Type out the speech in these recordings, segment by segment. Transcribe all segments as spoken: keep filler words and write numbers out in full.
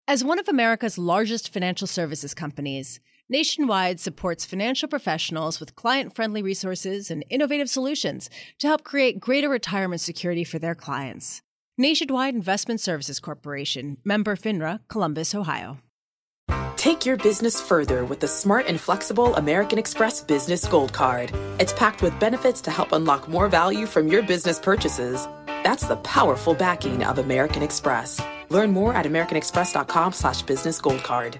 As one of America's largest financial services companies, Nationwide supports financial professionals with client-friendly resources and innovative solutions to help create greater retirement security for their clients. Nationwide Investment Services Corporation, member FINRA, Columbus, Ohio. Take your business further with the smart and flexible American Express Business Gold Card. It's packed with benefits to help unlock more value from your business purchases. That's the powerful backing of American Express. Learn more at americanexpress.com slash business gold card.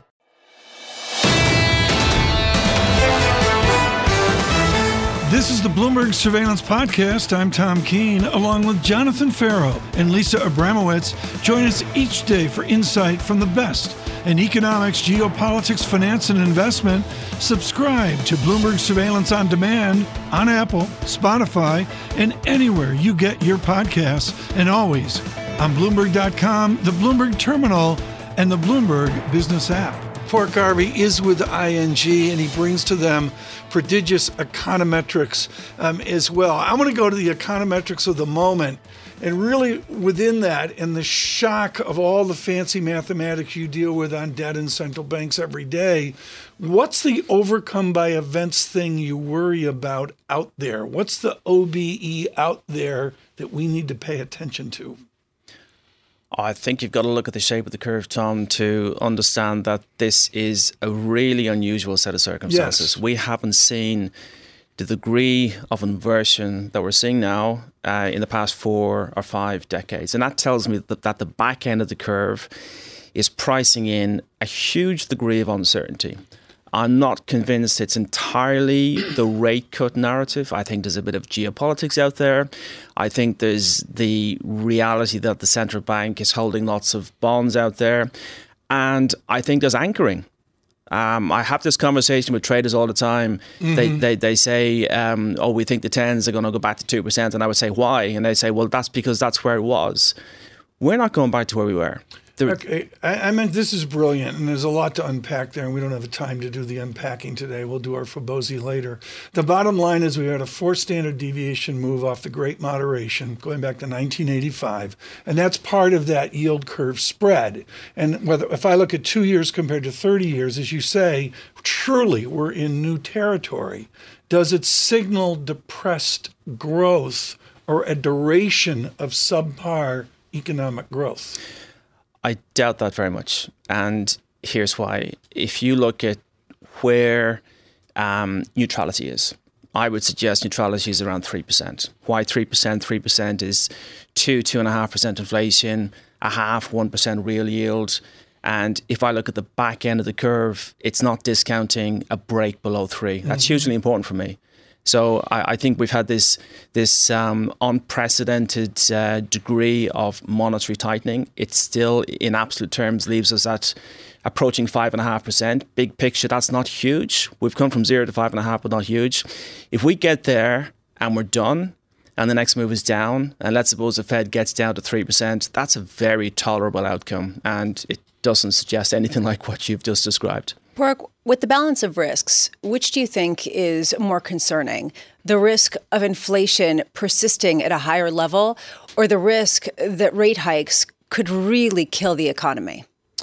This is the Bloomberg Surveillance Podcast. I'm Tom Keene, along with Jonathan Farrow and Lisa Abramowitz. Join us each day for insight from the best in economics, geopolitics, finance, and investment. Subscribe to Bloomberg Surveillance on Demand on Apple, Spotify, and anywhere you get your podcasts, and always on Bloomberg dot com, the Bloomberg Terminal, and the Bloomberg Business app. Pork Harvey is with I N G, and he brings to them prodigious econometrics um, as well. I want to go to the econometrics of the moment, and really within that, and the shock of all the fancy mathematics you deal with on debt and central banks every day, what's the overcome by events thing you worry about out there? What's the O B E out there that we need to pay attention to? I think you've got to look at the shape of the curve, Tom, to understand that this is a really unusual set of circumstances. Yes. We haven't seen the degree of inversion that we're seeing now uh, in the past four or five decades. And that tells me that, that the back end of the curve is pricing in a huge degree of uncertainty. I'm not convinced it's entirely the rate cut narrative. I think there's a bit of geopolitics out there. I think there's the reality that the central bank is holding lots of bonds out there. And I think there's anchoring. Um, I have this conversation with traders all the time. Mm-hmm. They, they they say, um, oh, we think the tens are going to go back to two percent. And I would say, why? And they say, well, that's because that's where it was. We're not going back to where we were. Okay, I, I meant this is brilliant, and there's a lot to unpack there, and we don't have the time to do the unpacking today. We'll do our Fibonacci later. The bottom line is we had a four standard deviation move off the Great Moderation going back to nineteen eighty-five, and that's part of that yield curve spread. And whether if I look at two years compared to thirty years, as you say, truly we're in new territory. Does it signal depressed growth or a duration of subpar economic growth? I doubt that very much. And here's why. If you look at where um, neutrality is, I would suggest neutrality is around three percent. Why three percent? three percent is two, two point five percent inflation, a half, one percent real yield. And if I look at the back end of the curve, it's not discounting a break below three. That's mm-hmm. hugely important for me. So I, I think we've had this this um, unprecedented uh, degree of monetary tightening. It still, in absolute terms, leaves us at approaching five and a half percent. Big picture, that's not huge. We've come from zero to five and a half, but not huge. If we get there and we're done, and the next move is down, and let's suppose the Fed gets down to three percent, that's a very tolerable outcome, and it doesn't suggest anything like what you've just described. Pork, with the balance of risks, which do you think is more concerning? The risk of inflation persisting at a higher level, or the risk that rate hikes could really kill the economy?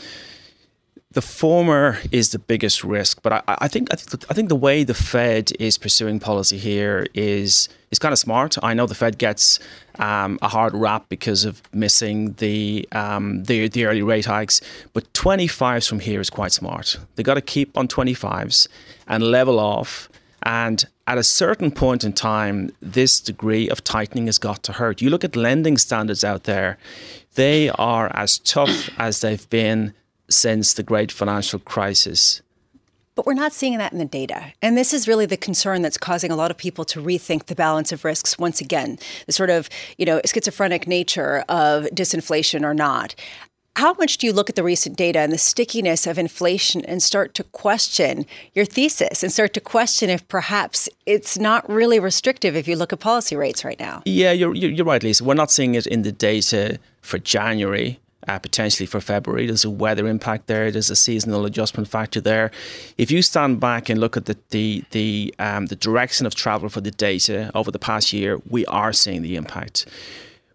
The former is the biggest risk, but I, I think I think I think the way the Fed is pursuing policy here is is kind of smart. I know the Fed gets um, a hard rap because of missing the um, the the early rate hikes, but twenty-fives from here is quite smart. They got to keep on twenty-fives and level off. And at a certain point in time, this degree of tightening has got to hurt. You look at lending standards out there; they are as tough as they've been since the great financial crisis. But we're not seeing that in the data. And this is really the concern that's causing a lot of people to rethink the balance of risks once again, the sort of, you know, schizophrenic nature of disinflation or not. How much do you look at the recent data and the stickiness of inflation and start to question your thesis and start to question if perhaps it's not really restrictive if you look at policy rates right now? Yeah, you're, you're right, Lisa. We're not seeing it in the data for January. Uh, potentially for February. There's a weather impact there. There's a seasonal adjustment factor there. If you stand back and look at the the the, um, the direction of travel for the data over the past year, we are seeing the impact.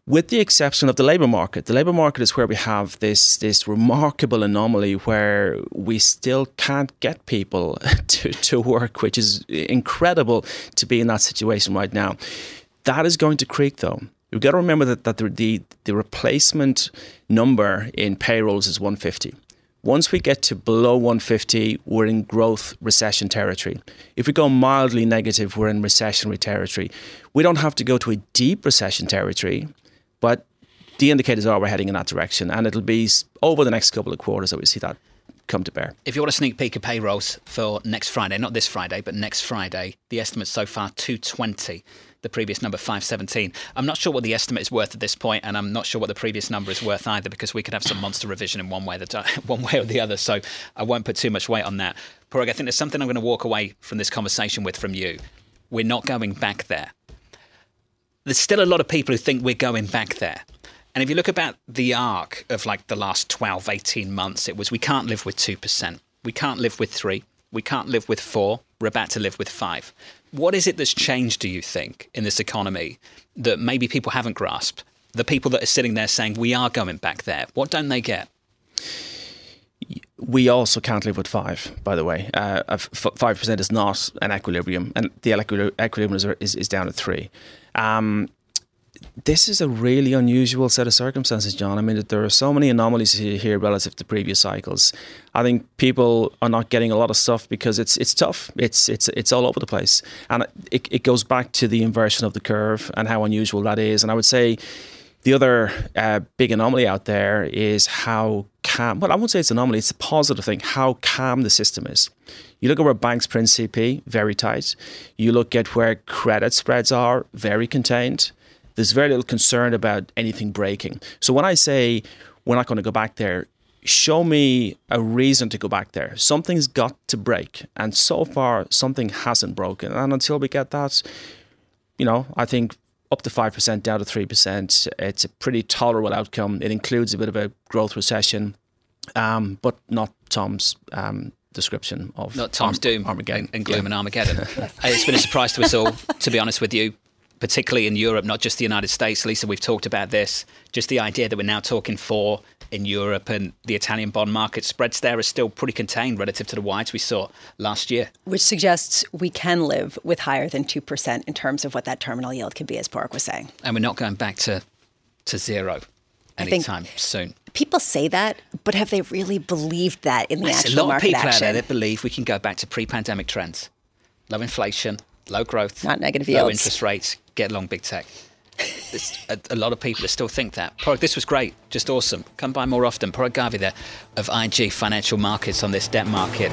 with the exception of the labour market. The labour market is where we have this this remarkable anomaly where we still can't get people to, to work, which is incredible to be in that situation right now. That is going to creak, though. You've got to remember that, that the, the, the replacement number in payrolls is one fifty. Once we get to below one fifty, we're in growth recession territory. If we go mildly negative, we're in recessionary territory. We don't have to go to a deep recession territory, but the indicators are we're heading in that direction. And it'll be over the next couple of quarters that we see that come to bear. If you want a sneak peek of payrolls for next Friday, not this Friday, but next Friday, the estimate so far, two twenty. The previous number, five seventeen. I'm not sure what the estimate is worth at this point, and I'm not sure what the previous number is worth either, because we could have some monster revision in one way, the, one way or the other. So I won't put too much weight on that. Parag, I think there's something I'm going to walk away from this conversation with from you. We're not going back there. There's still a lot of people who think we're going back there. And if you look about the arc of like the last twelve, eighteen months, it was we can't live with two percent. We can't live with three. We can't live with four. We're about to live with five. What is it that's changed, do you think, in this economy that maybe people haven't grasped? The people that are sitting there saying, we are going back there. What don't they get? We also can't live with five, by the way. Uh, five percent is not an equilibrium, and the equilibrium is, is, is down at three. Um, this is a really unusual set of circumstances, John. I mean, there are so many anomalies here relative to previous cycles. I think people are not getting a lot of stuff because it's it's tough. It's it's it's all over the place, and it it goes back to the inversion of the curve and how unusual that is. And I would say the other uh, big anomaly out there is how calm. Well, I won't say it's an anomaly. It's a positive thing. How calm the system is. You look at where banks print C P, very tight. You look at where credit spreads are, very contained. There's very little concern about anything breaking. So when I say we're not going to go back there, show me a reason to go back there. Something's got to break. And so far, something hasn't broken. And until we get that, you know, I think up to five percent, down to three percent, it's a pretty tolerable outcome. It includes a bit of a growth recession, um, but not Tom's um, description of Not Tom's Arm- doom Armageddon. And, and gloom yeah. and Armageddon. It's been a surprise to us all, to be honest with you. Particularly in Europe, not just the United States. Lisa, we've talked about this. Just the idea that we're now talking four in Europe, and the Italian bond market spreads there are still pretty contained relative to the wides we saw last year. Which suggests we can live with higher than two percent in terms of what that terminal yield could be, as Parag was saying. And we're not going back to, to zero anytime soon. People say that, but have they really believed that in the There's actual market action? There's a lot of people out there that believe we can go back to pre-pandemic trends. Low inflation, low growth, not negative yields, low interest rates, get along big tech. a, a lot of people that still think that. Parag, this was great, just awesome. Come by more often. Parag Garvey there of I G Financial Markets on this debt market.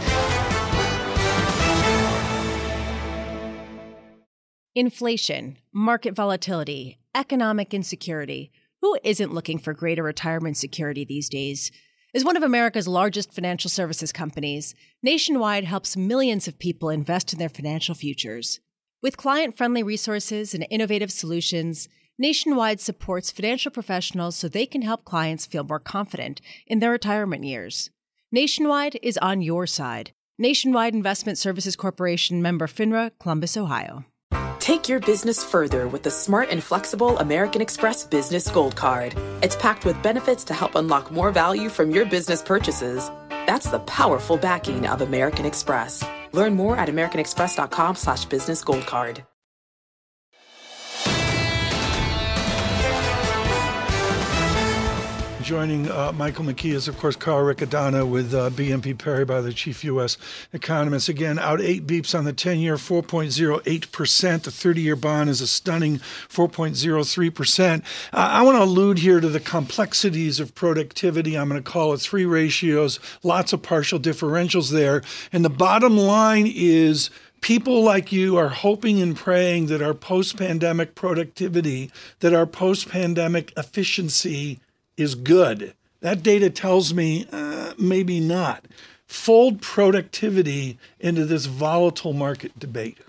Inflation, market volatility, economic insecurity. Who isn't looking for greater retirement security these days? As one of America's largest financial services companies, Nationwide helps millions of people invest in their financial futures. With client-friendly resources and innovative solutions, Nationwide supports financial professionals so they can help clients feel more confident in their retirement years. Nationwide is on your side. Nationwide Investment Services Corporation, member FINRA, Columbus, Ohio. Take your business further with the smart and flexible American Express Business Gold Card. It's packed with benefits to help unlock more value from your business purchases. That's the powerful backing of American Express. Learn more at americanexpress.com slash business gold card. Joining uh, Michael McKee is, of course, Carl Riccadonna with uh, B N P Paribas, the chief U S economist. Again, out eight beeps on the ten-year, four point oh eight percent. The thirty-year bond is a stunning four point oh three percent. Uh, I want to allude here to the complexities of productivity. I'm going to call it three ratios, lots of partial differentials there. And the bottom line is people like you are hoping and praying that our post-pandemic productivity, that our post-pandemic efficiency is good. That data tells me uh, maybe not. Fold productivity into this volatile market debate.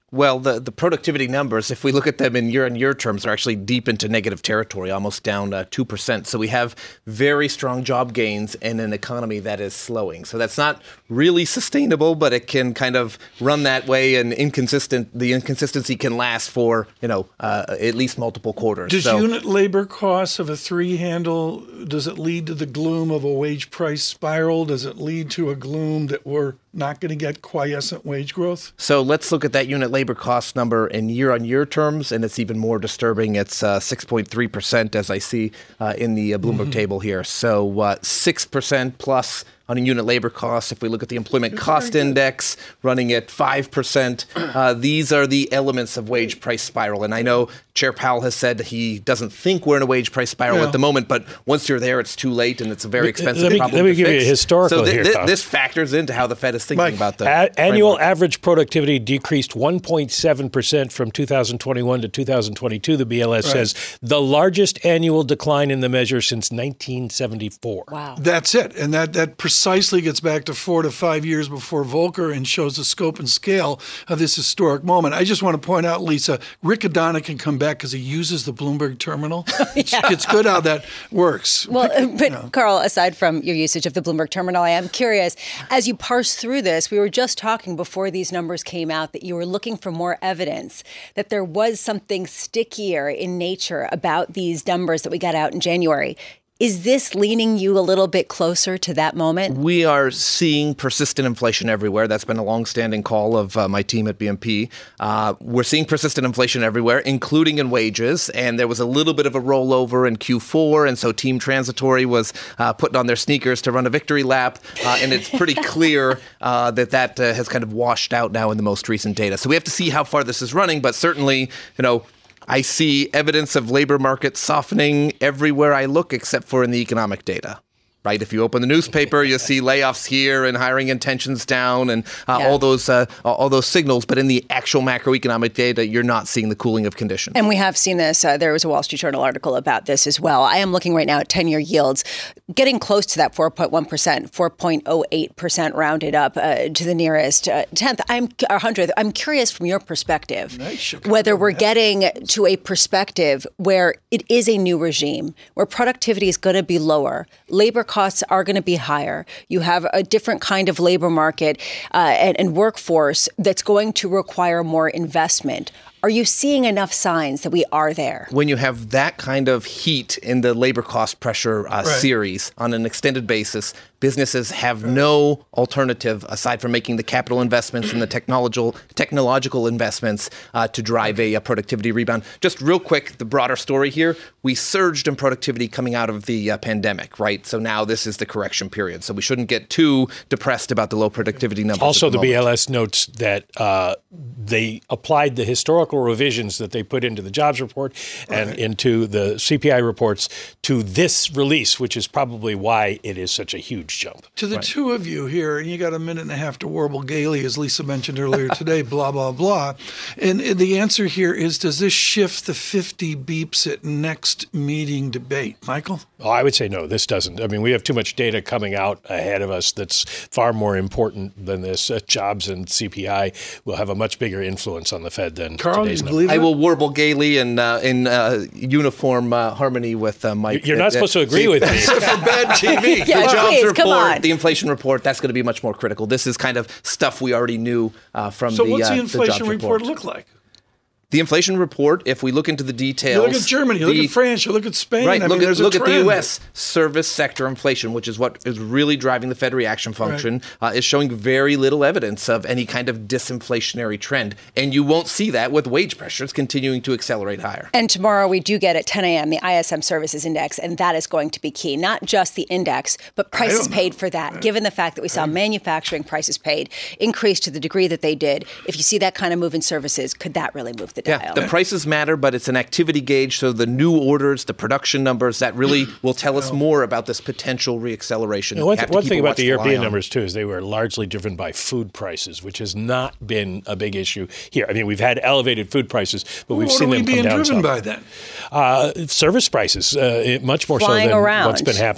Well, the, the productivity numbers, if we look at them in year-on-year terms, are actually deep into negative territory, almost down uh, two percent. So we have very strong job gains in an economy that is slowing. So that's not really sustainable, but it can kind of run that way, and inconsistent. The inconsistency can last for, you know, uh, at least multiple quarters. Does so, unit labor costs of a three handle, does it lead to the gloom of a wage price spiral? Does it lead to a gloom that we're not going to get quiescent wage growth? So let's look at that unit labor cost number in year-on-year terms, and it's even more disturbing. It's uh, six point three percent, as I see uh, in the uh, Bloomberg mm-hmm. table here. So uh, six percent plus on a unit labor cost. If we look at the employment it's cost index running at five percent, uh, these are the elements of wage price spiral. And I know Chair Powell has said he doesn't think we're in a wage price spiral yeah. at the moment, but once you're there, it's too late, and it's a very expensive let me, problem Let me to give fix. you a historical so th- here, th- Tom. This factors into how the Fed is thinking Mike, about the a- annual framework. average productivity decreased one point seven percent from two thousand twenty-one to two thousand twenty-two, the B L S right. says, the largest annual decline in the measure since nineteen seventy-four. Wow. That's it. And that, that precisely gets back to four to five years before Volcker and shows the scope and scale of this historic moment. I just want to point out, Lisa, Rick Adonna can come back because he uses the Bloomberg terminal. It's, yeah. it's good how that works. Well, Pick, but you know. Carl, aside from your usage of the Bloomberg terminal, I am curious, as you parse through this, we were just talking before these numbers came out that you were looking for more evidence that there was something stickier in nature about these numbers that we got out in January. Is this leaning you a little bit closer to that moment? We are seeing persistent inflation everywhere. That's been a longstanding call of uh, my team at B M P. Uh, we're seeing persistent inflation everywhere, including in wages. And there was a little bit of a rollover in Q four. And so Team Transitory was uh, putting on their sneakers to run a victory lap. Uh, and it's pretty clear uh, that that uh, has kind of washed out now in the most recent data. So we have to see how far this is running. But certainly, you know, I see evidence of labor market softening everywhere I look, except for in the economic data. Right? If you open the newspaper, you'll see layoffs here and hiring intentions down and uh, yeah. all those uh, all those signals. But in the actual macroeconomic data, you're not seeing the cooling of conditions. And we have seen this. Uh, there was a Wall Street Journal article about this as well. I am looking right now at ten-year yields, getting close to that four point one percent, four point oh eight percent rounded up uh, to the nearest uh, tenth. I'm or hundredth. I'm curious from your perspective nice. whether we're getting to a perspective where it is a new regime, where productivity is going to be lower, labor costs costs are going to be higher. You have a different kind of labor market uh, and, and workforce that's going to require more investment. Are you seeing enough signs that we are there? When you have that kind of heat in the labor cost pressure uh, right. series on an extended basis, businesses have no alternative aside from making the capital investments and the technological technological investments uh, to drive a, a productivity rebound. Just real quick, the broader story here, we surged in productivity coming out of the uh, pandemic, right? So now this is the correction period. So we shouldn't get too depressed about the low productivity numbers. Also, the, the B L S notes that uh, they applied the historical revisions that they put into the jobs report and right. into the C P I reports to this release, which is probably why it is such a huge jump. To the right. two of you here, and you got a minute and a half to warble gaily, as Lisa mentioned earlier today, blah, blah, blah. And the answer here is, does this shift the fifty beeps at next meeting debate? Michael? Oh, I would say no, this doesn't. I mean, we have too much data coming out ahead of us that's far more important than this. Uh, jobs and C P I will have a much bigger influence on the Fed than Carl, today's you number. believe I it? will warble gaily and uh, in uh, uniform uh, harmony with uh, Mike. You're not uh, supposed to agree see, with me. For bad T V. Yeah, the jobs please, report, come on. the inflation report, that's going to be much more critical. This is kind of stuff we already knew uh, from so the, what's uh, the inflation the report report look like? The inflation report, if we look into the details... You look at Germany, you the, look at France, you look at Spain. Right, I look, mean, at, look a at the trend. U S service sector inflation, which is what is really driving the Fed reaction function, right. uh, is showing very little evidence of any kind of disinflationary trend. And you won't see that with wage pressures continuing to accelerate higher. And tomorrow we do get at ten a.m. the I S M Services Index, and that is going to be key. Not just the index, but prices paid for that. Given the fact that we saw manufacturing prices paid increase to the degree that they did, if you see that kind of move in services, could that really move the dial? Yeah, the prices matter, but it's an activity gauge. So the new orders, the production numbers, that really will tell us more about this potential reacceleration. Now, one th- one thing about the European numbers, too, is they were largely driven by food prices, which has not been a big issue here. I mean, we've had elevated food prices, but we've what seen them come down some. What are we being driven by then? Uh, service prices, uh, it, much more Flying so than around. what's been happening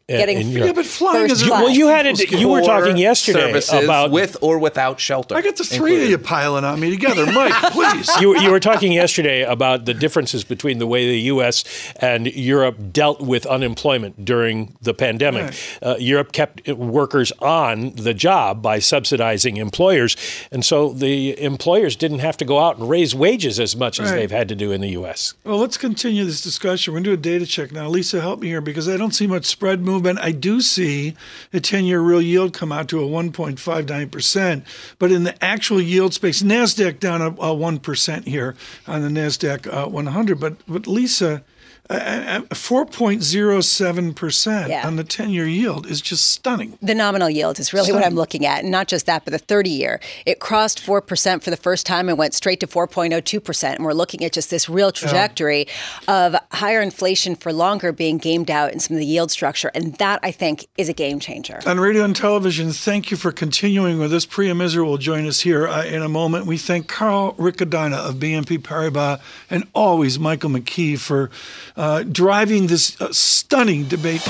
Getting in free- Europe. Yeah, but flying First is a class. Well, you had it. You were For talking yesterday services about with or without shelter. I got the three of you piling on me together. Mike, please. you, you were talking yesterday about the differences between the way the U S and Europe dealt with unemployment during the pandemic. Right. Uh, Europe kept workers on the job by subsidizing employers, and so the employers didn't have to go out and raise wages as much as Right. they've had to do in the U S. Well, let's continue this discussion. We're going to do a data check now. Lisa, help me here because I don't see much spread movement. I do see the ten-year real yield come out to a one point five nine percent, but in the actual yield space, NASDAQ down a, a one percent here on the NASDAQ uh, one hundred. But, but Lisa, uh, four point oh seven percent Yeah. on the ten-year yield is just stunning. The nominal yield is really what I'm looking at. And not just that, but the thirty-year. It crossed four percent for the first time and went straight to four point oh two percent. And we're looking at just this real trajectory of higher inflation for longer being gamed out in some of the yield structure. And that, I think, is a game changer. On radio and television, thank you for continuing with us. Priya Misra will join us here uh, in a moment. We thank Carl Riccadonna of B N P Paribas and always Michael McKee for uh, driving this uh, stunning debate.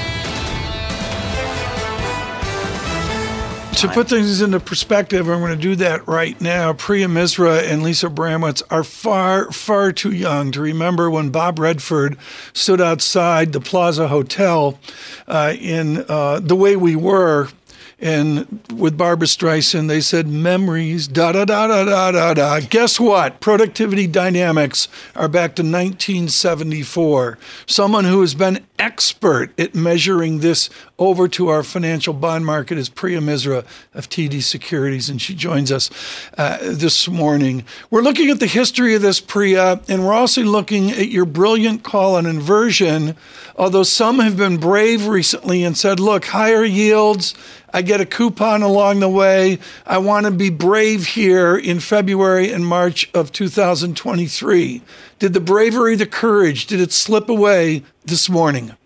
To put things into perspective, I'm going to do that right now. Priya Misra and Lisa Abramowitz are far, far too young to remember when Bob Redford stood outside the Plaza Hotel uh, in uh, The Way We Were. And with Barbra Streisand, they said, memories, da da da da da da da. Guess what? Productivity dynamics are back to nineteen seventy-four. Someone who has been expert at measuring this over to our financial bond market is Priya Misra of T D Securities, and she joins us uh, this morning. We're looking at the history of this, Priya, and we're also looking at your brilliant call on inversion, although some have been brave recently and said, look, higher yields, I get a coupon along the way. I want to be brave here in February and March of two thousand twenty-three. Did the bravery, the courage, did it slip away this morning?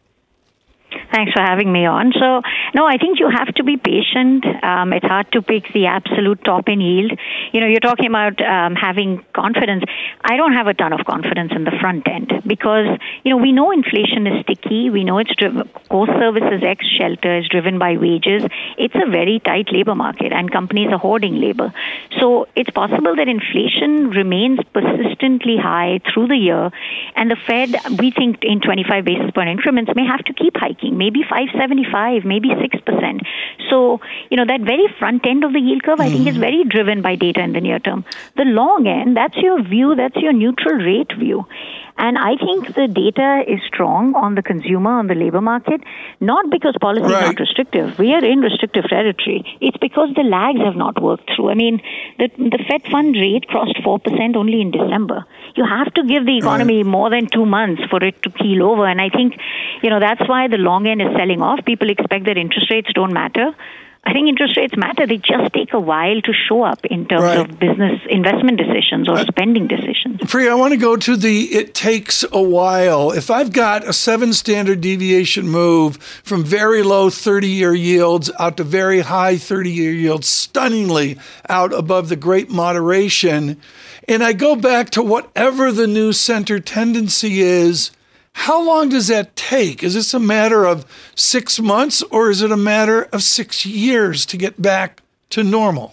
Thanks for having me on. So, no, I think you have to be patient. Um, it's hard to pick the absolute top in yield. You know, you're talking about um, having confidence. I don't have a ton of confidence in the front end because, you know, we know inflation is sticky. We know it's driven, core services ex shelter is driven by wages. It's a very tight labor market and companies are hoarding labor. So it's possible that inflation remains persistently high through the year, and the Fed, we think in twenty-five basis point increments, may have to keep hiking, maybe five seventy-five, maybe six percent. So, you know, that very front end of the yield curve, I think, is very driven by data in the near term. The long end, that's your view, that's your neutral rate view. And I think the data is strong on the consumer, on the labor market, not because policy Right. is not restrictive. We are in restrictive territory. It's because the lags have not worked through. I mean, the, the Fed fund rate crossed four percent only in December. You have to give the economy right. more than two months for it to keel over. And I think, you know, that's why the long end is selling off. People expect that interest rates don't matter. I think interest rates matter. They just take a while to show up in terms Right. of business investment decisions or spending decisions. Priya, I want to go to the it takes a while. If I've got a seven standard deviation move from very low thirty-year yields out to very high thirty-year yields, stunningly out above the great moderation, and I go back to whatever the new center tendency is, how long does that take? Is this a matter of six months or is it a matter of six years to get back to normal?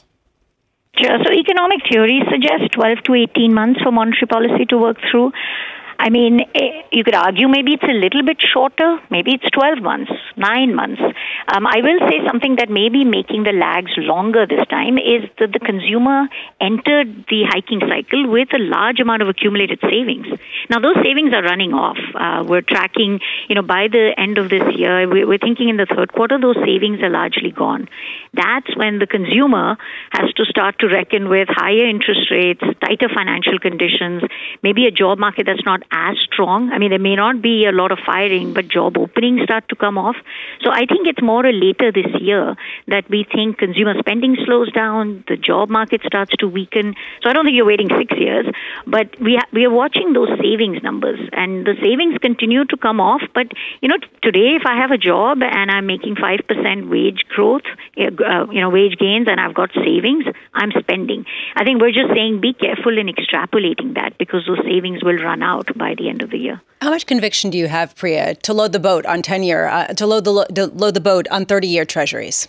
Sure. So economic theory suggests twelve to eighteen months for monetary policy to work through. I mean, you could argue maybe it's a little bit shorter. Maybe it's twelve months, nine months. Um, I will say something that may be making the lags longer this time is that the consumer entered the hiking cycle with a large amount of accumulated savings. Now, those savings are running off. Uh, we're tracking, you know, by the end of this year, we're thinking in the third quarter, those savings are largely gone. That's when the consumer has to start to reckon with higher interest rates, tighter financial conditions, maybe a job market that's not as strong. I mean, there may not be a lot of firing, but job openings start to come off. So I think it's more later this year that we think consumer spending slows down, the job market starts to weaken. So I don't think you're waiting six years, but we ha- we are watching those savings numbers, and the savings continue to come off. But, you know, today if I have a job and I'm making five percent wage growth, uh, you know, wage gains and I've got savings, I'm spending. I think we're just saying be careful in extrapolating that because those savings will run out by the end of the year. How much conviction do you have, Priya, to load the boat on ten-year, uh, to load the lo- to load the boat on thirty-year treasuries?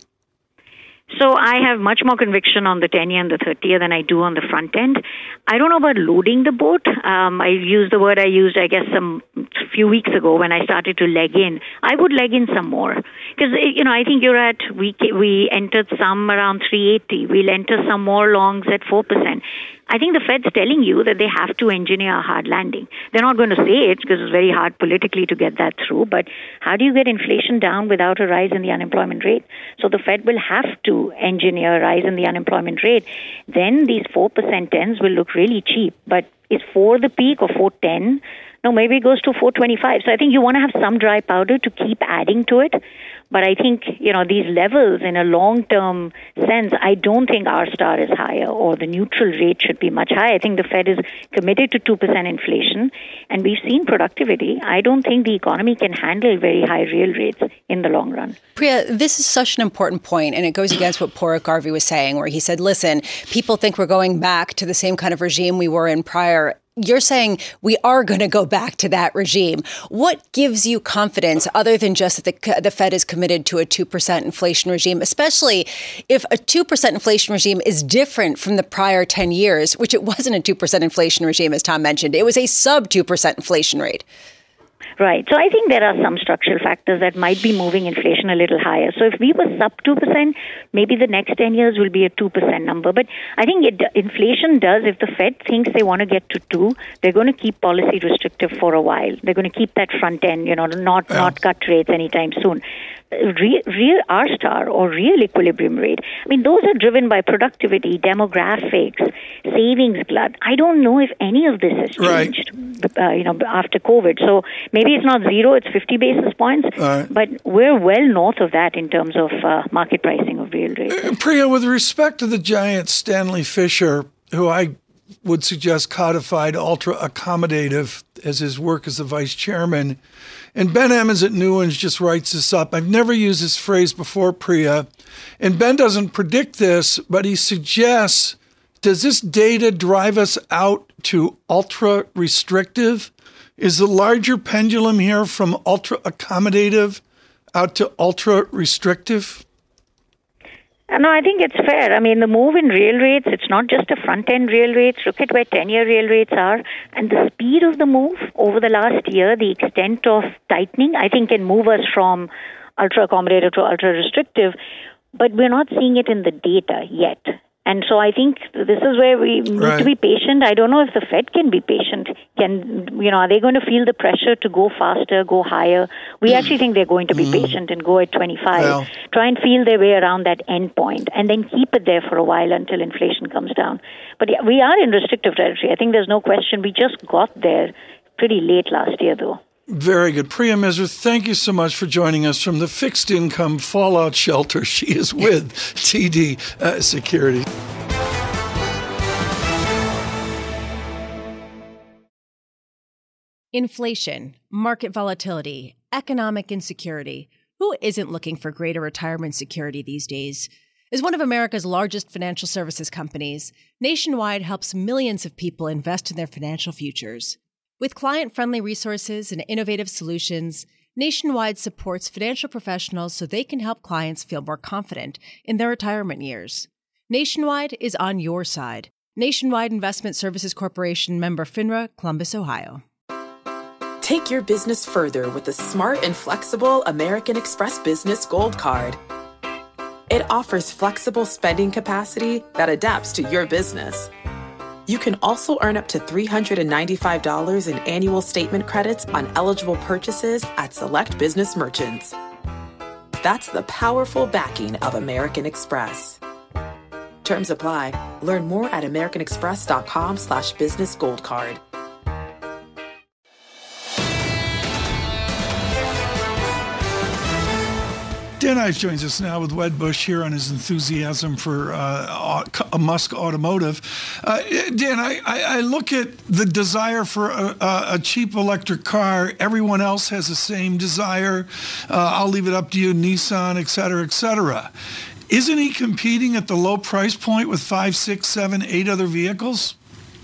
So I have much more conviction on the ten-year and the thirty-year than I do on the front end. I don't know about loading the boat. Um, I used the word I used, I guess, some few weeks ago when I started to leg in. I would leg in some more because, you know, I think you're at, we we entered some around three eighty. We'll enter some more longs at four percent. I think the Fed's telling you that they have to engineer a hard landing. They're not going to say it because it's very hard politically to get that through. But how do you get inflation down without a rise in the unemployment rate? So the Fed will have to engineer a rise in the unemployment rate. Then these four percent tens will look really cheap. But is four the peak or four ten? No, maybe it goes to four twenty-five. So I think you want to have some dry powder to keep adding to it. But I think, you know, these levels in a long-term sense, I don't think R star is higher or the neutral rate should be much higher. I think the Fed is committed to two percent inflation and we've seen productivity. I don't think the economy can handle very high real rates in the long run. Priya, this is such an important point, and it goes against what Porrick Garvey was saying, where he said, listen, people think we're going back to the same kind of regime we were in prior. You're saying we are going to go back to that regime. What gives you confidence other than just that the, the Fed is committed to a two percent inflation regime, especially if a two percent inflation regime is different from the prior ten years, which it wasn't a two percent inflation regime, as Tom mentioned. It was a sub two percent inflation rate. Right. So I think there are some structural factors that might be moving inflation a little higher. So if we were sub two percent, maybe the next ten years will be a two percent number. But I think it, inflation does, if the Fed thinks they want to get to two, they're going to keep policy restrictive for a while. They're going to keep that front end, you know, not, yeah. not cut rates anytime soon. Real, real R star or real equilibrium rate, I mean, those are driven by productivity, demographics, savings glut. I don't know if any of this has changed, right. uh, you know, after COVID. So maybe it's not zero, it's fifty basis points, right. But we're well north of that in terms of uh, market pricing of real rates. Uh, Priya, with respect to the giant Stanley Fischer, who I would suggest codified ultra-accommodative as his work as the vice chairman, and Ben Emmons at Newens just writes this up. I've never used this phrase before, Priya, and Ben doesn't predict this, but he suggests, does this data drive us out to ultra-restrictive? Is the larger pendulum here from ultra-accommodative out to ultra-restrictive? No, I think it's fair. I mean, the move in real rates, it's not just a front-end real rates. Look at where ten-year real rates are. And the speed of the move over the last year, the extent of tightening, I think can move us from ultra-accommodative to ultra-restrictive. But we're not seeing it in the data yet. And so I think this is where we need right. to be patient. I don't know if the Fed can be patient. Can, you know, are they going to feel the pressure to go faster, go higher? We actually think they're going to be mm-hmm. patient and go at twenty-five. Well, try and feel their way around that end point and then keep it there for a while until inflation comes down. But yeah, we are in restrictive territory. I think there's no question. We just got there pretty late last year, though. Very good. Priya Misra, thank you so much for joining us from the fixed income fallout shelter she is with, T D uh, Securities. Inflation, market volatility, economic insecurity. Who isn't looking for greater retirement security these days? As one of America's largest financial services companies, Nationwide helps millions of people invest in their financial futures. With client-friendly resources and innovative solutions, Nationwide supports financial professionals so they can help clients feel more confident in their retirement years. Nationwide is on your side. Nationwide Investment Services Corporation, member FINRA, Columbus, Ohio. Take your business further with the smart and flexible American Express Business Gold Card. It offers flexible spending capacity that adapts to your business. You can also earn up to three hundred ninety-five dollars in annual statement credits on eligible purchases at select business merchants. That's the powerful backing of American Express. Terms apply. Learn more at americanexpress.com slash business gold card. Dan Ives joins us now with Wedbush here on his enthusiasm for uh, a Musk Automotive. Uh, Dan, I, I look at the desire for a, a cheap electric car. Everyone else has the same desire. Uh, I'll leave it up to you, Nissan, et cetera, et cetera. Isn't he competing at the low price point with five, six, seven, eight other vehicles?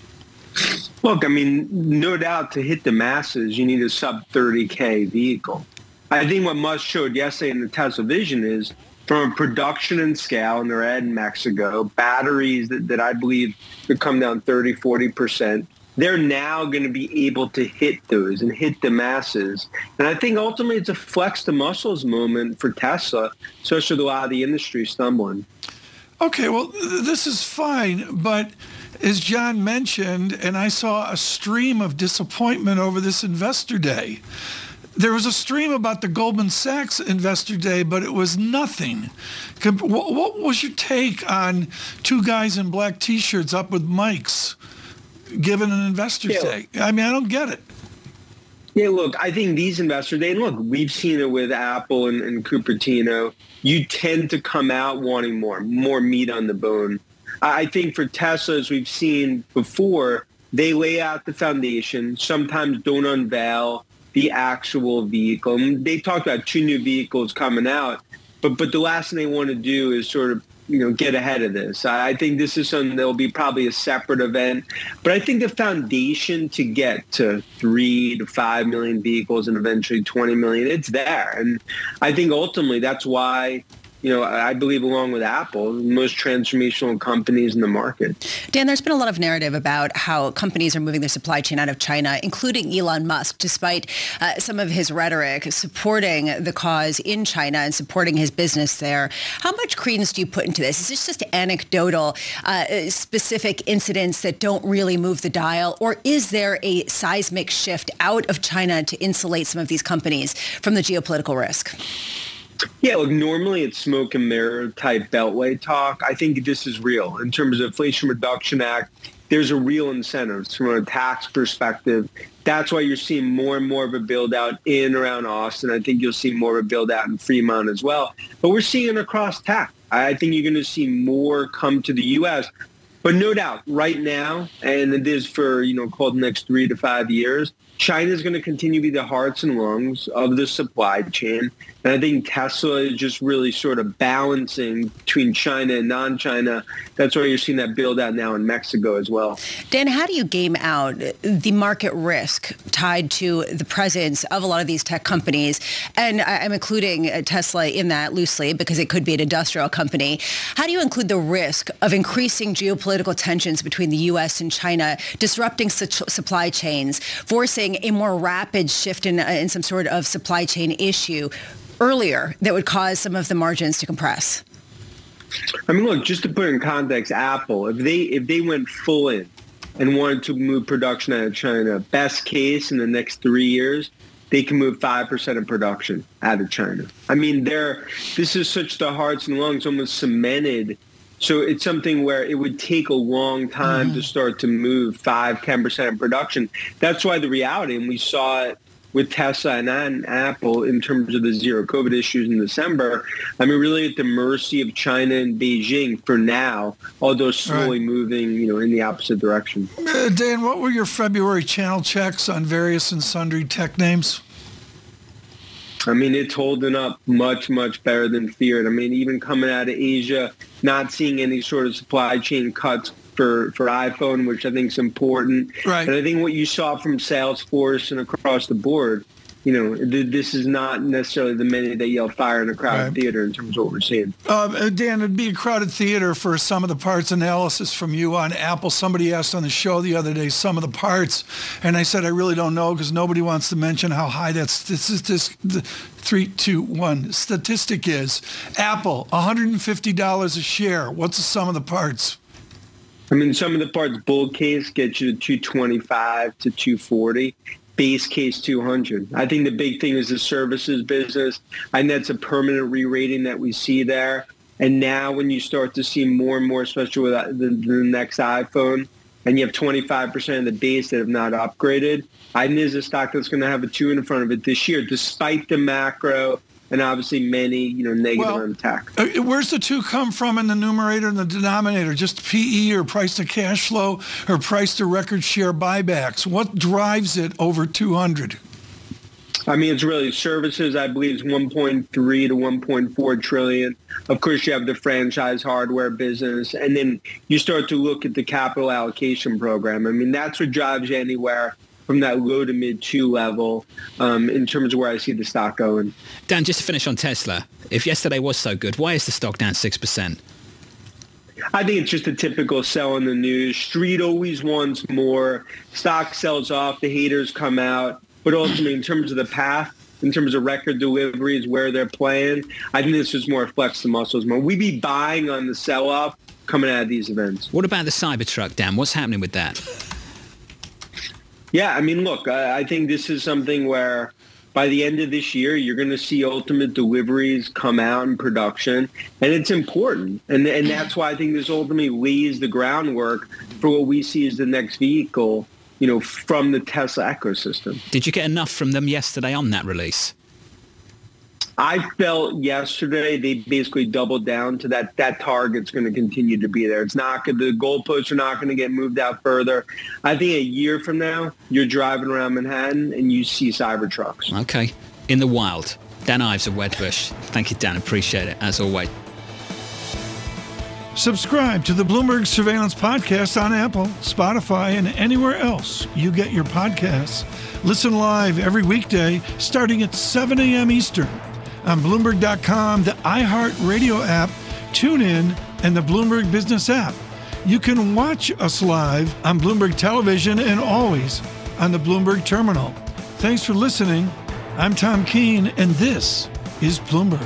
Look, I mean, no doubt to hit the masses, you need a sub thirty K vehicle. I think what Musk showed yesterday in the Tesla Vision is from a production and scale, and they're at in Mexico, batteries that, that I believe could come down thirty, forty percent. They're now going to be able to hit those and hit the masses. And I think ultimately it's a flex the muscles moment for Tesla, especially with a lot of the industry stumbling. Okay, well, th- this is fine, but as John mentioned, and I saw a stream of disappointment over this investor day. There was a stream about the Goldman Sachs investor day, but it was nothing. What was your take on two guys in black T-shirts up with mics given an investor's yeah. day? I mean, I don't get it. Yeah, look, I think these investor day, and look, we've seen it with Apple and, and Cupertino. You tend to come out wanting more, more meat on the bone. I think for Tesla, as we've seen before, they lay out the foundation, sometimes don't unveil the actual vehicle. And they talked about two new vehicles coming out, but but the last thing they want to do is sort of, you know, get ahead of this. I think this is something that will be probably a separate event. But I think the foundation to get to three to five million vehicles and eventually twenty million, it's there. And I think ultimately that's why, you know, I believe along with Apple, the most transformational companies in the market. Dan, there's been a lot of narrative about how companies are moving their supply chain out of China, including Elon Musk, despite uh, some of his rhetoric supporting the cause in China and supporting his business there. How much credence do you put into this? Is this just anecdotal, uh, specific incidents that don't really move the dial? Or is there a seismic shift out of China to insulate some of these companies from the geopolitical risk? Yeah, look, normally it's smoke and mirror type beltway talk. I think this is real. In terms of Inflation Reduction Act, there's a real incentive from a tax perspective. That's why you're seeing more and more of a build out in around Austin. I think you'll see more of a build out in Fremont as well. But we're seeing it across tech. I think you're going to see more come to the U S. But no doubt, right now, and it is for, you know, called the next three to five years, China is going to continue to be the hearts and lungs of the supply chain. And I think Tesla is just really sort of balancing between China and non-China. That's why you're seeing that build out now in Mexico as well. Dan, how do you game out the market risk tied to the presence of a lot of these tech companies? And I'm including Tesla in that loosely because it could be an industrial company. How do you include the risk of increasing geopolitical tensions between the U S and China, disrupting su- supply chains, forcing a more rapid shift in, uh, in some sort of supply chain issue earlier that would cause some of the margins to compress? I mean, look, just to put it in context, Apple, if they if they went full in and wanted to move production out of China, best case in the next three years, they can move five percent of production out of China. I mean, they're this is such the hearts and lungs, almost cemented. So it's something where it would take a long time mm-hmm. to start to move five, ten percent of production. That's why the reality, and we saw it with Tesla and, and Apple in terms of the zero COVID issues in December, I mean, really at the mercy of China and Beijing for now, although slowly right. moving, you know, in the opposite direction. Uh, Dan, what were your February channel checks on various and sundry tech names? I mean, it's holding up much, much better than feared. I mean, even coming out of Asia, not seeing any sort of supply chain cuts for, for iPhone, which I think is important. Right. And I think what you saw from Salesforce and across the board, you know, th- this is not necessarily the minute that yell fire in a crowded right. theater in terms of what we're seeing. Uh, Dan, it'd be a crowded theater for some of the parts analysis from you on Apple. Somebody asked on the show the other day some of the parts, and I said I really don't know because nobody wants to mention how high that statistic, the three, two, one statistic is. Apple, one hundred fifty dollars a share. What's the sum of the parts? I mean, some of the parts, bull case, get you to two twenty-five to two forty. Base case two hundred. I think the big thing is the services business. I think that's a permanent re-rating that we see there. And now when you start to see more and more, especially with the, the next iPhone, and you have twenty-five percent of the base that have not upgraded, I think there's a stock that's going to have a two in front of it this year, despite the macro and obviously many, you know, negative well, on tech. Uh, where's the two come from in the numerator and the denominator? Just P E or price to cash flow or price to record share buybacks? What drives it over two hundred? I mean, it's really services, I believe, is one point three to one point four trillion. Of course, you have the franchise hardware business, and then you start to look at the capital allocation program. I mean, that's what drives you anywhere from that low to mid two level um, in terms of where I see the stock going. Dan, just to finish on Tesla, if yesterday was so good, why is the stock down six percent? I think it's just a typical sell in the news. Street always wants more. Stock sells off. The haters come out. But ultimately, in terms of the path, in terms of record deliveries, where they're playing, I think this is more flex the muscles more. We'd be buying on the sell-off coming out of these events. What about the Cybertruck, Dan? What's happening with that? Yeah, I mean, look, I, I think this is something where by the end of this year, you're going to see ultimate deliveries come out in production, and it's important. And, and that's why I think this ultimately lays the groundwork for what we see as the next vehicle, you know, from the Tesla ecosystem. Did you get enough from them yesterday on that release? I felt yesterday they basically doubled down to that that target's going to continue to be there. It's not going the goalposts are not going to get moved out further. I think a year from now, you're driving around Manhattan and you see Cybertrucks. Okay. In the wild. Dan Ives of Wedbush. Thank you, Dan. Appreciate it, as always. Subscribe to the Bloomberg Surveillance Podcast on Apple, Spotify, and anywhere else you get your podcasts. Listen live every weekday starting at seven a.m. Eastern on Bloomberg dot com, the iHeartRadio app, TuneIn, and the Bloomberg Business app. You can watch us live on Bloomberg Television and always on the Bloomberg Terminal. Thanks for listening. I'm Tom Keene, and this is Bloomberg.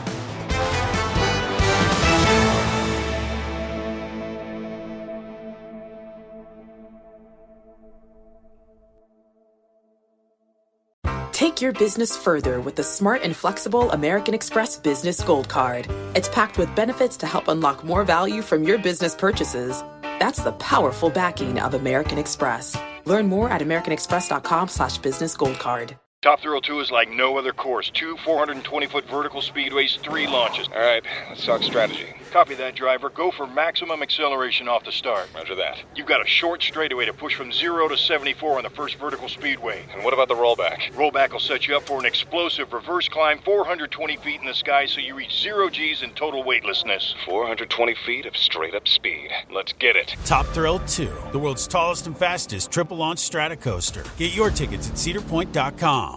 Take your business further with the smart and flexible American Express Business Gold Card. It's packed with benefits to help unlock more value from your business purchases. That's the powerful backing of American Express. Learn more at americanexpress.com slash business gold card. Top Thrill two is like no other course. Two four hundred twenty foot vertical speedways, three launches. All right, let's talk strategy. Copy that, driver. Go for maximum acceleration off the start. Roger that. You've got a short straightaway to push from zero to seventy-four on the first vertical speedway. And what about the rollback? Rollback will set you up for an explosive reverse climb four hundred twenty feet in the sky so you reach zero G's in total weightlessness. four hundred twenty feet of straight-up speed. Let's get it. Top Thrill two, the world's tallest and fastest triple-launch strata coaster. Get your tickets at cedar point dot com.